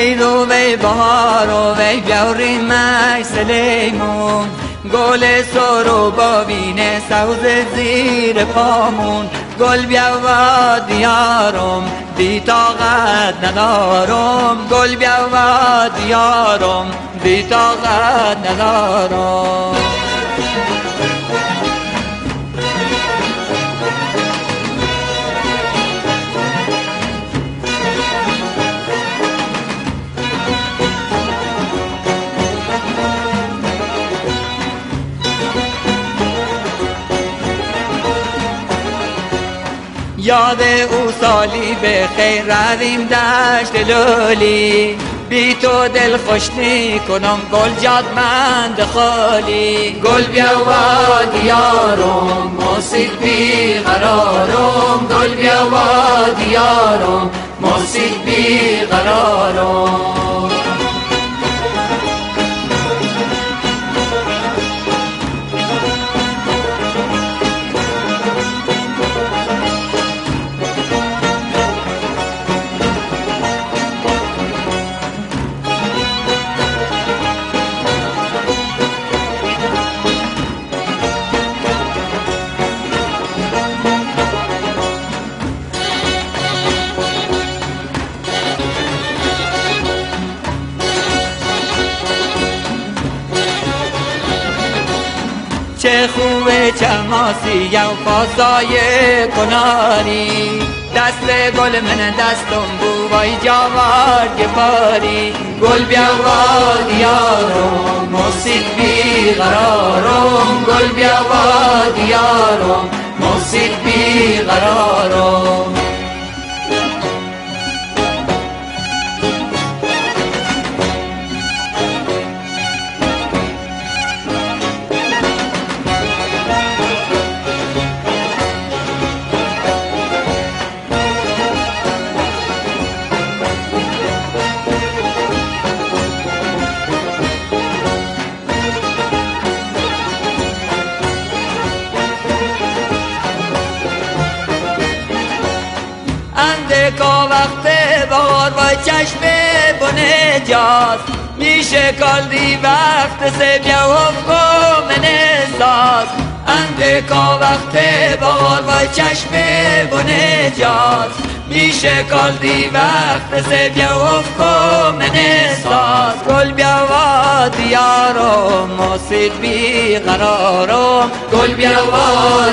ای رو وی بهار و وی بیاری مش سلیمون، گل سرو با بینه سوز زیر پامون. گل بیا و دیارم بی طاقت ندارم، گل بیا و دیارم بی طاقت ندارم. یاد او سالی به خیر رویم دشت لولی، بی تو دل خوش کنم گل جادمند خالی. گل بیا و دیارم موسیق بی قرارم، گل بیا و دیارم موسیق بی قرارم. چه خوبه چماسی و پاسای کناری، دست گل من دستم بو وای جاوار گپاری. گل بیا و دیارم موسیق بی قرارم، گل بیا و دیارم موسیق بی قرارم. اندکا وقت بار وای چشم بونه جاست، میشه کالدی وقت سه بیا و من ساز. اندکا وقت بار وای چشم بونه جاست، میشه کالدی وقت سه بیا و من ساز. گل بیا و دیارم موسیق بی قرارم، گل بیا و